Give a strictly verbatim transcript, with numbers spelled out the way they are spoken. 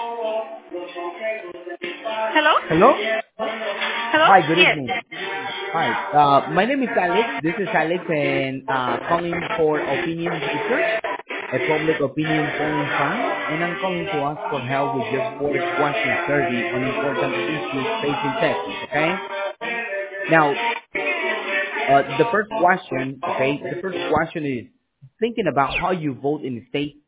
Hello? Hello? Hello? Hi, good Yes. evening. Hi, uh, my name is Alex. This is Alex and uh, calling for Opinion Research, a public opinion polling firm, and I'm calling to ask for help with your fourth question survey on important issues facing Texas, okay? Now, uh, the first question, okay, the first question is thinking about how you vote in the state